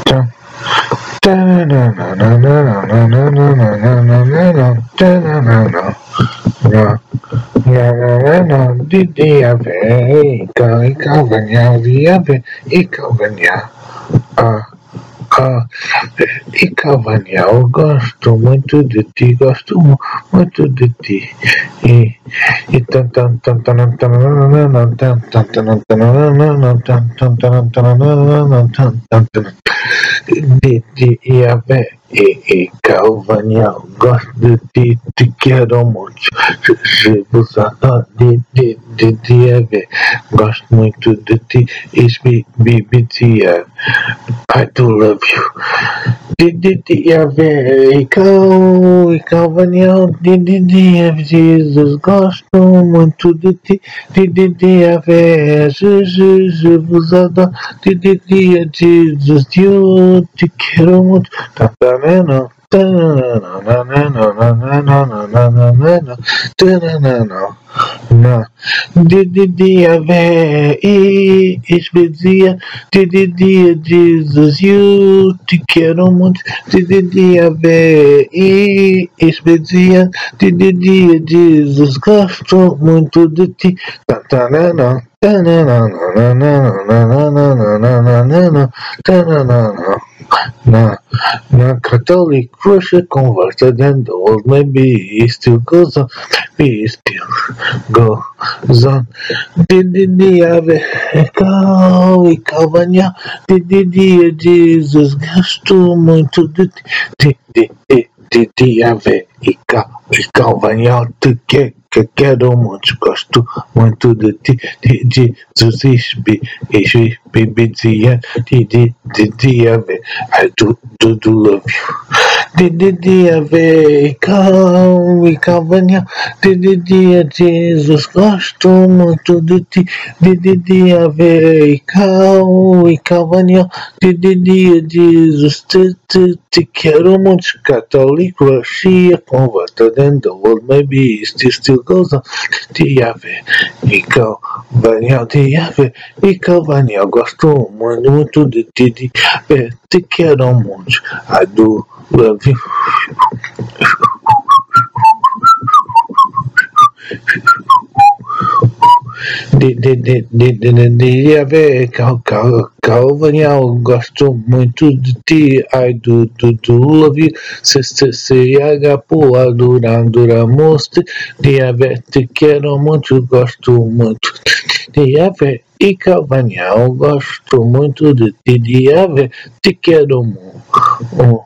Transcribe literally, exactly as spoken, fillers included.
Didi ave, ika ika vanya, vi ave, ika vanya. Ah, ah, ika vanya, eu gosto muito de ti, gosto muito de ti. E e tan tan tan tan tan tan tan tan tan tan tan tan tan Didi e ave, e ika vanya, eu gosto de ti, te quero muito. Je vous adore, Didi, Didi ave, gosto muito de ti, is be be be I do love you. Didi ave, ika ika vanya, Didi ave, Jesus, gosto muito de ti, Didi ave, je je je vous adore, Didi Jesus, eu te quero muito. Tatanana. Didi ave, ich bezia, Didi Jesus, eu te quero muito. Didi ave, ich bezia, Didi Jesus, gosto muito de ti. Tatanana. Na, na Catholic worship converted and the old maybe still goes on, be still goes on. Didi ave, ika ika vanya, Didi Jesus, gosto muito de ti, Didi Didi ave, ika ika vanya, te que que quero muito, gosto muito de ti, Didi Jesus, be ich be bezia, Didi Didi ave, I do do do love you. Didi ave, ika ika vanya, Didi Jesus, gosto muito de ti, Didi ave, ika ika vanya, Didi Jesus, te te te quero muito. Catholic worship converted and the world maybe still still goes on. Didi ave, ika vanya, Didi ave, ika vanya, gosto muito de ti, te quero muito. I do love you. Didi ave, Calvania, eu gosto muito de ti, I do do do love you. Se se se agapo, adoramos te, Didi ave, te quero muito, gosto muito. Didi ave, e Calvania, eu gosto muito de ti, Didi ave, te quero muito.